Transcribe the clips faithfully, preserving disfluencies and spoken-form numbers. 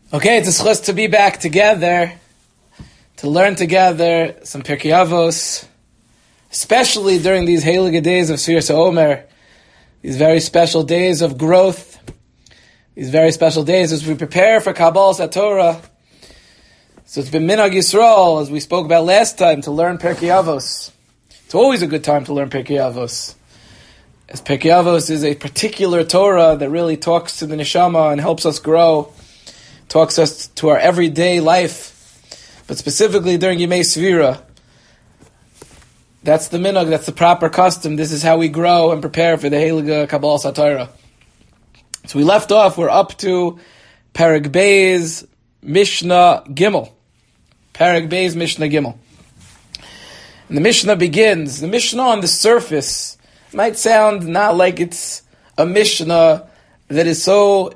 Okay, it's a schus to be back together, to learn together some Pirkei Avos, especially during these heilige days of Sfiras HaOmer, these very special days of growth, these very special days as we prepare for Kabbalas HaTorah. So it's been Minhag Yisrael, as we spoke about last time, to learn Pirkei Avos. It's always a good time to learn Pirkei Avos, as Pirkei Avos is a particular Torah that really talks to the neshama and helps us grow, talks us to our everyday life, but specifically during Yemei Svira. That's the minhag, that's the proper custom. This is how we grow and prepare for the Heilige Kabbalas HaTorah. So we left off, we're up to Perek Beis Mishnah Gimel. Perek Beis Mishnah Gimel. And the Mishnah begins. The Mishnah on the surface might sound not like it's a Mishnah that is so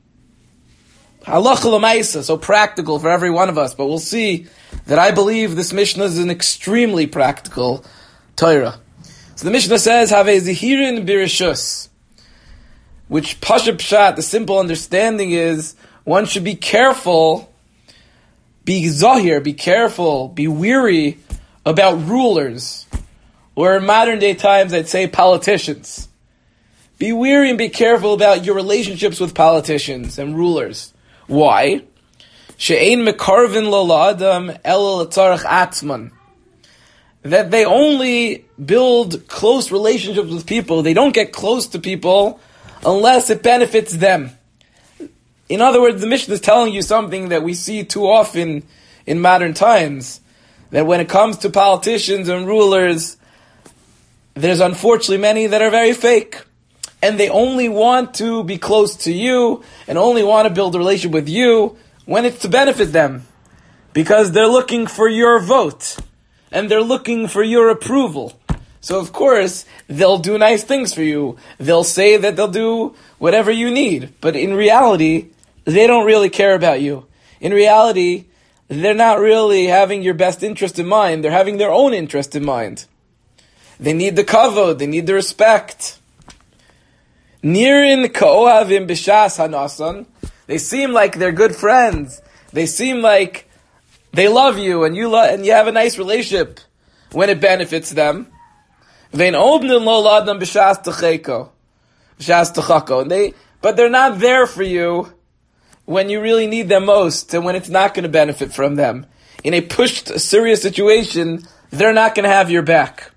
halacha l'maisa, so practical for every one of us, but we'll see that I believe this Mishnah is an extremely practical Torah. So the Mishnah says, Have zihirin birishus, which pashup pshat, the simple understanding is, one should be careful, be zahir, be careful, be weary about rulers, or in modern day times I'd say politicians. Be weary and be careful about your relationships with politicians and rulers. Why? She'ein mekarvin lo la'adam ela l'tzarech atzman. That they only build close relationships with people. They don't get close to people unless it benefits them. In other words, the Mishnah is telling you something that we see too often in modern times. That when it comes to politicians and rulers, there's unfortunately many that are very fake. And they only want to be close to you and only want to build a relationship with you when it's to benefit them. Because they're looking for your vote. And they're looking for your approval. So of course, they'll do nice things for you. They'll say that they'll do whatever you need. But in reality, they don't really care about you. In reality, they're not really having your best interest in mind. They're having their own interest in mind. They need the kavod. They need the respect. Nirin ka'ohavim b'shas hanasan. They seem like they're good friends. They seem like they love you and you lo- and you have a nice relationship when it benefits them. Vein obnin lo ladam b'shas techeko, b'shas techako. And they, but they're not there for you when you really need them most and when it's not going to benefit from them. In a pushed, serious situation, they're not going to have your back.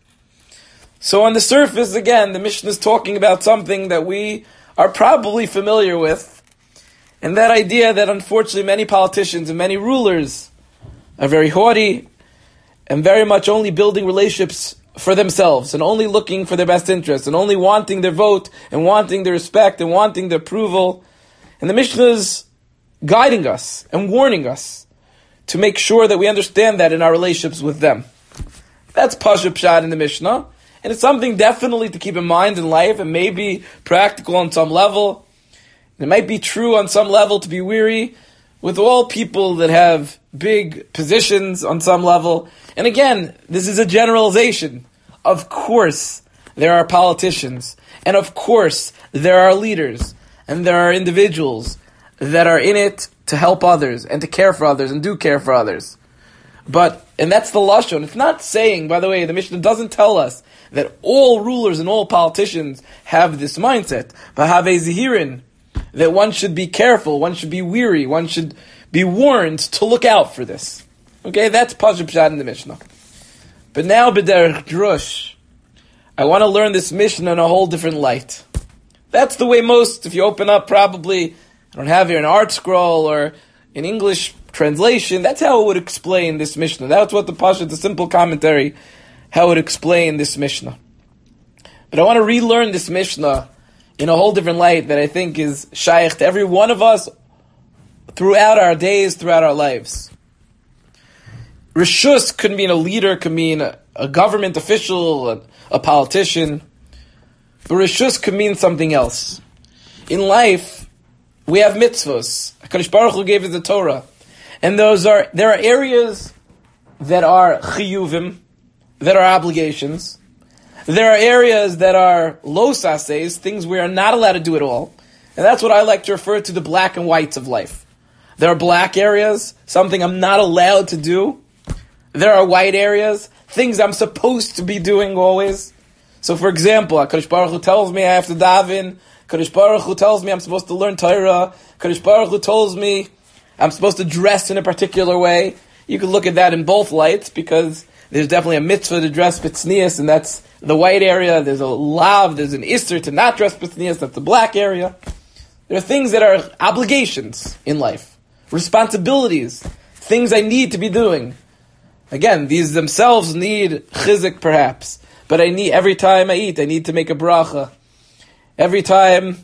So on the surface, again, the Mishnah is talking about something that we are probably familiar with. And that idea that unfortunately many politicians and many rulers are very haughty and very much only building relationships for themselves and only looking for their best interests and only wanting their vote and wanting their respect and wanting their approval. And the Mishnah is guiding us and warning us to make sure that we understand that in our relationships with them. That's pashup pshat in the Mishnah. And it's something definitely to keep in mind in life and maybe practical on some level. It might be true on some level to be weary with all people that have big positions on some level. And again, this is a generalization. Of course, there are politicians. And of course, there are leaders. And there are individuals that are in it to help others and to care for others and do care for others. But, and that's the lashon. It's not saying, by the way, the Mishnah doesn't tell us that all rulers and all politicians have this mindset. But have a zihirin, that one should be careful, one should be weary, one should be warned to look out for this. Okay, that's pashup pshat in the Mishnah. But now, b'derech drush, I want to learn this Mishnah in a whole different light. That's the way most, if you open up probably, I don't have here an art scroll or an English translation, that's how it would explain this Mishnah. That's what the Pasha, the simple commentary, how it would explain this Mishnah. But I want to relearn this Mishnah in a whole different light that I think is shaykh to every one of us throughout our days, throughout our lives. Rishus could mean a leader, could mean a, a government official, a, a politician. But Rishus could mean something else. In life, we have mitzvos. HaKadosh Baruch Hu gave us the Torah. And those are there are areas that are chiyuvim, that are obligations. There are areas that are lo sases, things we are not allowed to do at all. And that's what I like to refer to the black and whites of life. There are black areas, something I'm not allowed to do. There are white areas, things I'm supposed to be doing always. So for example, HaKadosh Baruch Hu tells me I have to daven. HaKadosh Baruch Hu tells me I'm supposed to learn Torah. HaKadosh Baruch Hu tells me I'm supposed to dress in a particular way. You can look at that in both lights, because there's definitely a mitzvah to dress b'tznius, and that's the white area. There's a lav, there's an isser to not dress b'tznius, that's the black area. There are things that are obligations in life, responsibilities, things I need to be doing. Again, these themselves need chizik perhaps, but I need, every time I eat, I need to make a bracha. Every time,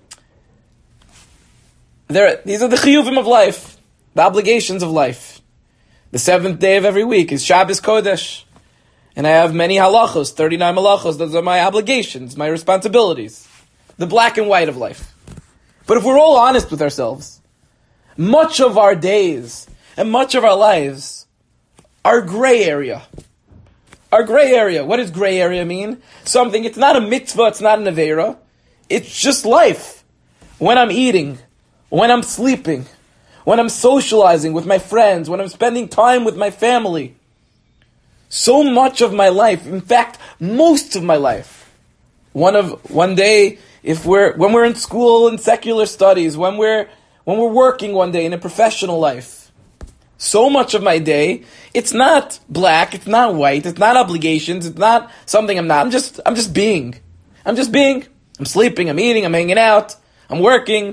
there, these are the chiyuvim of life, the obligations of life. The seventh day of every week is Shabbos Kodesh, and I have many halachos, thirty-nine halachos. Those are my obligations, my responsibilities, the black and white of life. But if we're all honest with ourselves, much of our days and much of our lives are gray area. Our gray area. What does gray area mean? Something, it's not a mitzvah, it's not an avera. It's just life. When I'm eating, when I'm sleeping, when I'm socializing with my friends, when I'm spending time with my family. So much of my life, in fact, most of my life. One of one day, if we're when we're in school in secular studies, when we're when we're working one day in a professional life, so much of my day, it's not black, it's not white, it's not obligations, it's not something I'm not. I'm just I'm just being. I'm just being. I'm sleeping, I'm eating, I'm hanging out, I'm working.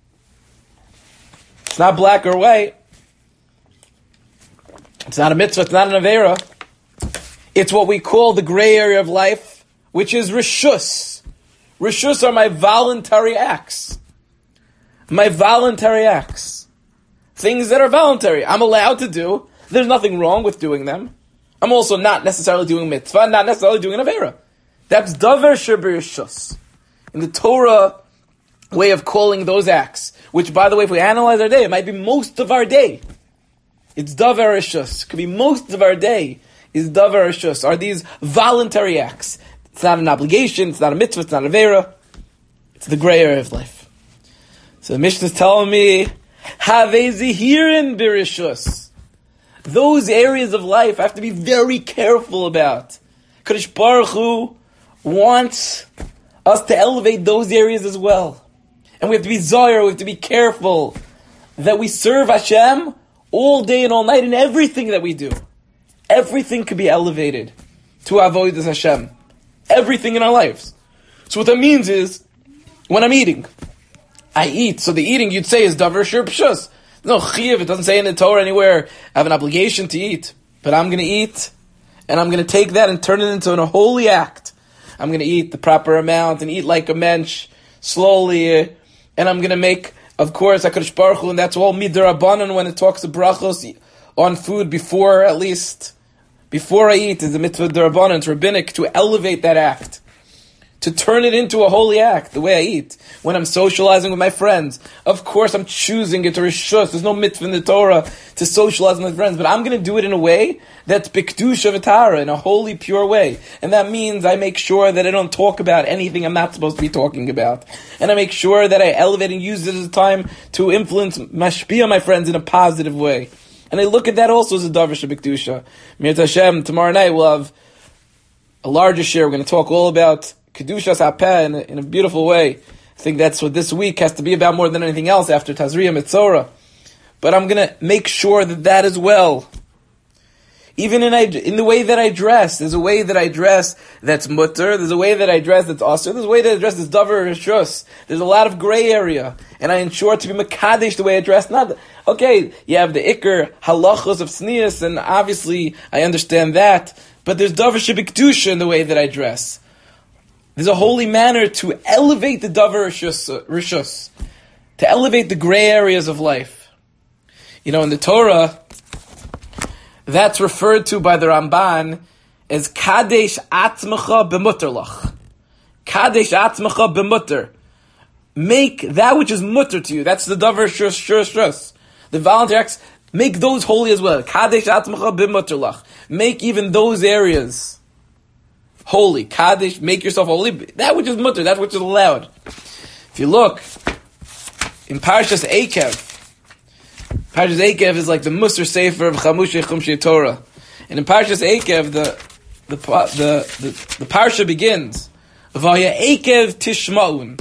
It's not black or white. It's not a mitzvah, it's not an avera. It's what we call the gray area of life, which is rishus. Rishus are my voluntary acts. My voluntary acts. Things that are voluntary. I'm allowed to do. There's nothing wrong with doing them. I'm also not necessarily doing mitzvah, not necessarily doing an avera. That's davar shebirishus. In the Torah way of calling those acts, which, by the way, if we analyze our day, it might be most of our day. It's davar rishus. It could be most of our day is davar rishus. Are these voluntary acts? It's not an obligation. It's not a mitzvah. It's not a vera. It's the gray area of life. So the Mishnah is telling me, have zihirin birishus. Those areas of life I have to be very careful about. Kadosh Baruch Hu wants us to elevate those areas as well. And we have to be zohar, we have to be careful that we serve Hashem all day and all night in everything that we do. Everything could be elevated to avodas Hashem. Everything in our lives. So what that means is, when I'm eating, I eat. So the eating you'd say is davar shir pshus. No chiyuv, it doesn't say in the Torah anywhere, I have an obligation to eat. But I'm going to eat, and I'm going to take that and turn it into a holy act. I'm going to eat the proper amount and eat like a mensch, slowly, and I'm going to make, of course, HaKadosh Baruch Hu, and that's all midrabanan when it talks of brachos on food before, at least, before I eat, is the mitzvah derabanan, it's rabbinic, to elevate that act, to turn it into a holy act, the way I eat. When I'm socializing with my friends, of course I'm choosing it to rishus. There's no mitzvah in the Torah to socialize with my friends, but I'm going to do it in a way that's b'kedusha v'tara, in a holy, pure way. And that means I make sure that I don't talk about anything I'm not supposed to be talking about. And I make sure that I elevate and use it as a time to influence, mashpia my friends in a positive way. And I look at that also as a davar sheb'kedusha. Mir Hashem, tomorrow night we'll have a larger share. We're going to talk all about Kedushas Hapeh in, in a beautiful way. I think that's what this week has to be about more than anything else after Tazria Mitzorah. But I'm going to make sure that that as well. Even in, I, in the way that I dress. There's a way that I dress that's mutter. There's a way that I dress that's asur. There's a way that I dress that's davar rishus. There's a lot of gray area. And I ensure to be mekadesh the way I dress. Not, okay, you have the ikr halachos of tznius, and obviously I understand that. But there's davar shebikdusha in the way that I dress. There's a holy manner to elevate the davar rishus, to elevate the gray areas of life. You know, in the Torah, that's referred to by the Ramban as kadesh atzmacha b'mutter lach. Kadesh atzmacha b'mutter. Make that which is mutter to you. That's the davar shus shus shus. The voluntary acts, make those holy as well. Kadesh atzmacha b'mutter lach. Make even those areas holy. Kaddish, make yourself holy. That which is mutter, that which is allowed. If you look in Parshas Eikev, Parshas Eikev is like the Musar Sefer of Chamushei Chumshei Torah. And in Parshas Eikev, the the the the, the parsha begins, Vaya Eikev Tishmaun.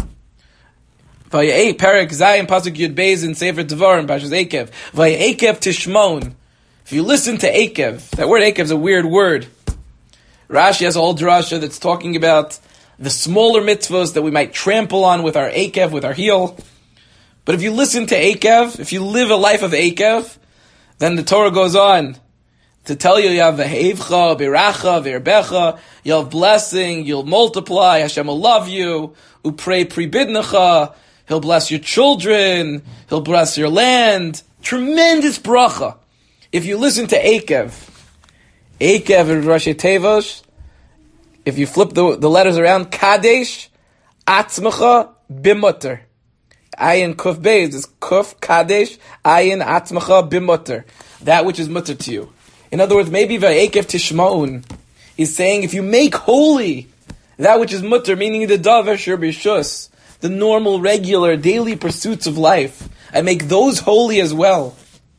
Vaya Perek Zayin Pasuk Yud Beis in Sefer Devarim, Parshas Eikev. Vaya Eikev Tishmaun. If you listen to Eikev, that word Eikev is a weird word. Rashi has a whole drasha that's talking about the smaller mitzvahs that we might trample on with our Eikev, with our heel. But if you listen to Eikev, if you live a life of Eikev, then the Torah goes on to tell you you have v'heivcha, biracha, v'irbecha, you'll have blessing, you'll multiply, Hashem will love you, uprei pribidnecha, He'll bless your children, He'll bless your land. Tremendous bracha. If you listen to Eikev, Eikev and Rashi Tevosh, if you flip the, the letters around, Kadesh, Atzmacha, Bimutter. Ayin Kuf Beis is Kuf, Kadesh, Ayin Atzmacha, Bimutter. That which is mutter to you. In other words, maybe Va'ekev Tishmaun is saying if you make holy that which is mutter, meaning the Davar Shir B'Shus, the normal, regular, daily pursuits of life, I make those holy as well,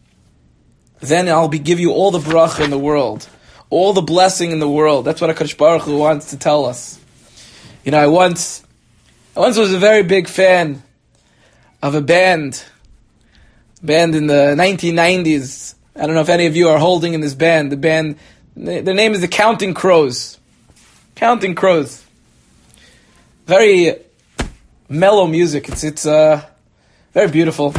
then I'll be give you all the bracha in the world, all the blessing in the world. That's what HaKadosh Baruch Hu wants to tell us. You know, I once, I once was a very big fan of a band, band in the nineteen nineties. I don't know if any of you are holding in this band. The band, their name is the Counting Crows. Counting Crows. Very mellow music. It's it's uh, very beautiful.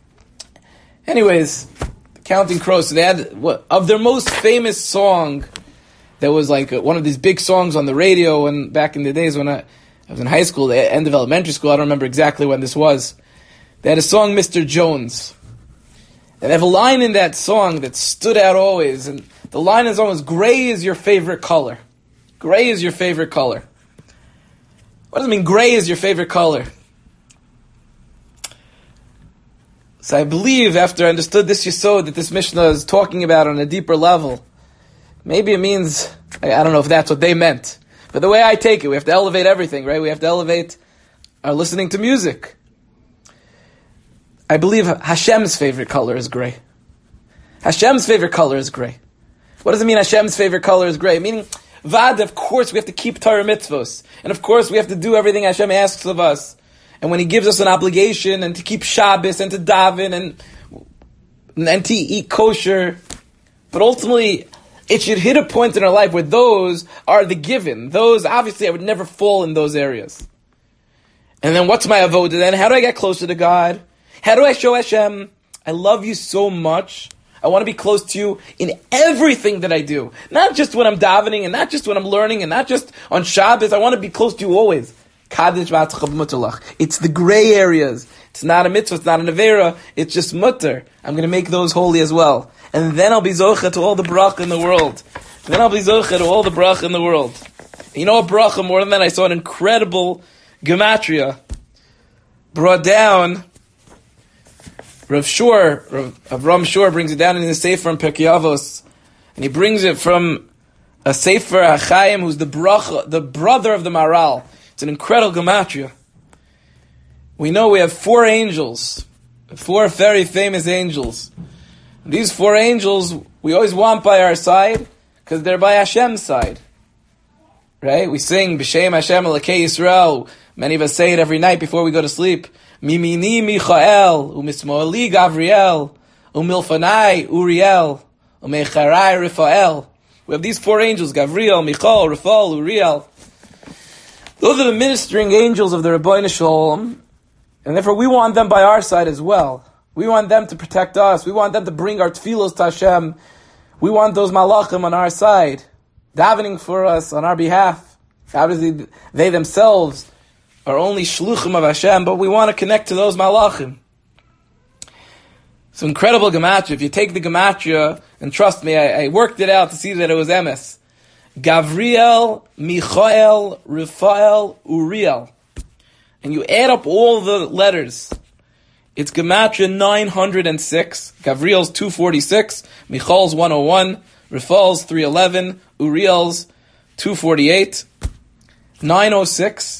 Anyways, the Counting Crows. So they had what, of their most famous song. That was like one of these big songs on the radio. And back in the days when I, I was in high school, the end of elementary school. I don't remember exactly when this was. They had a song, Mister Jones. And they have a line in that song that stood out always. And the line is almost, gray is your favorite color. Gray is your favorite color. What does it mean, gray is your favorite color? So I believe, after I understood this Yesod that this Mishnah is talking about on a deeper level, maybe it means, I, I don't know if that's what they meant. But the way I take it, we have to elevate everything, right? We have to elevate our listening to music. I believe Hashem's favorite color is gray. Hashem's favorite color is gray. What does it mean Hashem's favorite color is gray? Meaning, Vad, of course we have to keep Torah mitzvos. And of course we have to do everything Hashem asks of us. And when He gives us an obligation, and to keep Shabbos, and to daven, and, and to eat kosher. But ultimately, it should hit a point in our life where those are the given. Those, obviously, I would never fall in those areas. And then what's my avodah then? How do I get closer to God? How do I show Hashem, I love you so much, I want to be close to you in everything that I do. Not just when I'm davening, and not just when I'm learning, and not just on Shabbos, I want to be close to you always. It's the gray areas. It's not a mitzvah, it's not an avera, it's just mutter. I'm going to make those holy as well. And then I'll be zocha to all the bracha in the world. Then I'll be zocha to all the bracha in the world. And you know what bracha, more than that, I saw an incredible gematria brought down. Rav Shur, Rav Avram Shur brings it down in the Sefer in Pirkei Avos, and he brings it from a Sefer HaChaim, who's the bracha, the brother of the Maral. It's an incredible gematria. We know we have four angels, four very famous angels. And these four angels we always want by our side because they're by Hashem's side, right? We sing B'Shem Hashem Elokei Yisrael. Many of us say it every night before we go to sleep. Mimini Michael, umismoeli Gavriel, umilfanai Uriel, umecharai Raphael. We have these four angels: Gavriel, Michael, Raphael, Uriel. Those are the ministering angels of the Rebbeinu Shalom, and therefore we want them by our side as well. We want them to protect us. We want them to bring our tefillos to Hashem. We want those malachim on our side, davening for us on our behalf. Obviously, they themselves are only shluchim of Hashem, but we want to connect to those malachim. It's an incredible gematria. If you take the gematria, and trust me, I, I worked it out to see that it was emes. Gavriel, Michael, Raphael, Uriel. And you add up all the letters. It's gematria nine hundred six. Gavriel's two forty-six. Michael's one oh one. Raphael's three eleven. Uriel's two forty-eight. nine oh six.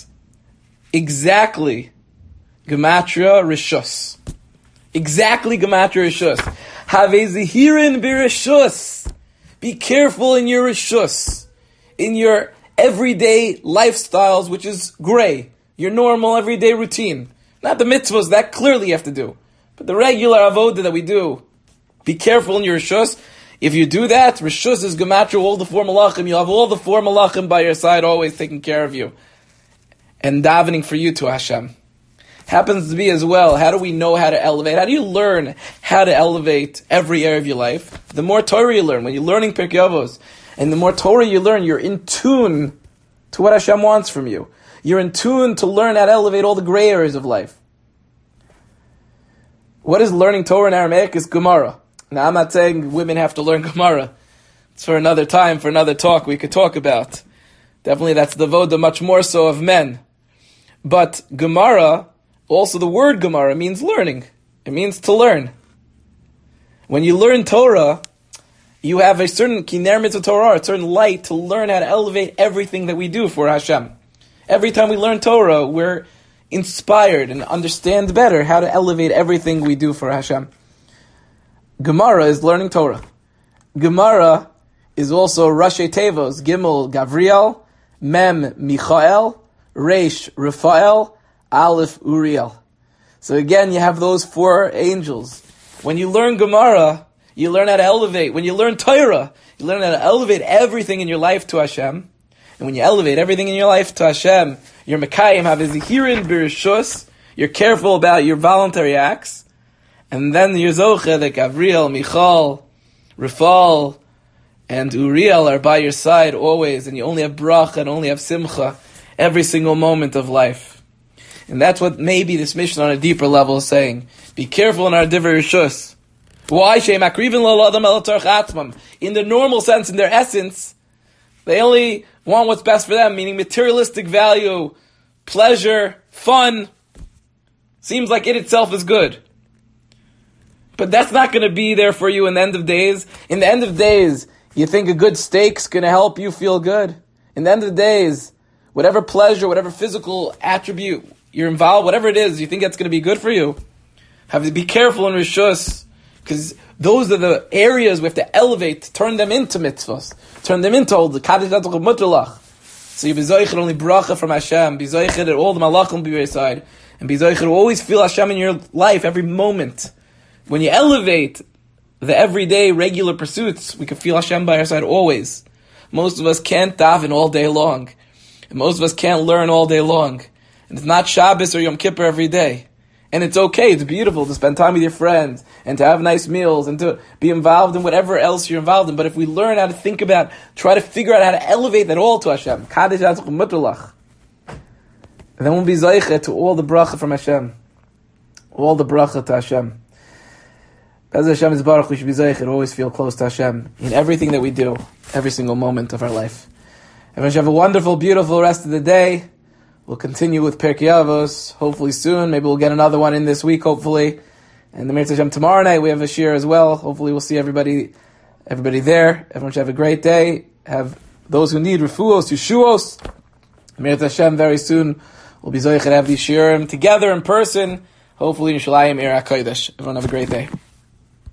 Exactly gematria rishus. Exactly gematria rishus. Have a zihirin birishus. Be careful in your rishus, in your everyday lifestyles, which is gray, your normal everyday routine. Not the mitzvahs, that clearly you have to do. But the regular avodah that we do. Be careful in your rishus. If you do that, rishus is gematria, all the four malachim. You have all the four malachim by your side, always taking care of you. And davening for you to Hashem. Happens to be as well, how do we know how to elevate? How do you learn how to elevate every area of your life? The more Torah you learn, when you're learning Pirkei Avos, and the more Torah you learn, you're in tune to what Hashem wants from you. You're in tune to learn how to elevate all the gray areas of life. What is learning Torah in Aramaic? Is Gemara. Now I'm not saying women have to learn Gemara. It's for another time, for another talk we could talk about. Definitely that's the voda much more so of men. But Gemara, also the word Gemara means learning. It means to learn. When you learn Torah, you have a certain kiner mitzvah Torah, a certain light to learn how to elevate everything that we do for Hashem. Every time we learn Torah, we're inspired and understand better how to elevate everything we do for Hashem. Gemara is learning Torah. Gemara is also Rashi Tevos, Gimel Gavriel, Mem Michael, Reish Raphael, Aleph Uriel. So again, you have those four angels. When you learn Gemara, you learn how to elevate. When you learn Torah, you learn how to elevate everything in your life to Hashem. And when you elevate everything in your life to Hashem, you're Mekayim, have a Zihirin Birishus, you're careful about your voluntary acts. And then you're Zoche that Gavriel, Michal, Raphael, and Uriel are by your side always, and you only have bracha and only have simcha every single moment of life. And that's what maybe this mission on a deeper level is saying. Be careful in our divrei rishus. Why? In the normal sense, in their essence, they only want what's best for them, meaning materialistic value, pleasure, fun. Seems like it itself is good. But that's not going to be there for you in the end of days. In the end of days, you think a good steak's going to help you feel good? In the end of days, whatever pleasure, whatever physical attribute you're involved, whatever it is, you think that's going to be good for you? Have to be careful in Rishus, because those are the areas we have to elevate, turn them into mitzvahs, turn them into all the Kaddish Atzach Mutalach. So you be zoichet only bracha from Hashem, be zoichet that all the malachim be by your side, and be zoichet to always feel Hashem in your life every moment. When you elevate the everyday, regular pursuits, we can feel Hashem by our side always. Most of us can't daven all day long. And most of us can't learn all day long. And it's not Shabbos or Yom Kippur every day. And it's okay, it's beautiful to spend time with your friends, and to have nice meals, and to be involved in whatever else you're involved in. But if we learn how to think about, try to figure out how to elevate that all to Hashem, Kaddish Atzach Mutalach, and then we'll be zoichet to all the bracha from Hashem. All the bracha to Hashem. As Hashem is Baruch, we should be zoichet, always feel close to Hashem in everything that we do, every single moment of our life. Everyone should have a wonderful, beautiful rest of the day. We'll continue with Pirkei Avos, hopefully soon. Maybe we'll get another one in this week, hopefully. And the Mir Hashem tomorrow night, we have a shir as well. Hopefully we'll see everybody everybody there. Everyone should have a great day. Have those who need refuos, yeshuos. Mir Hashem very soon. We'll be zoichet to have these shirim together in person. Hopefully in Shalayim Ir HaKodesh. Everyone have a great day.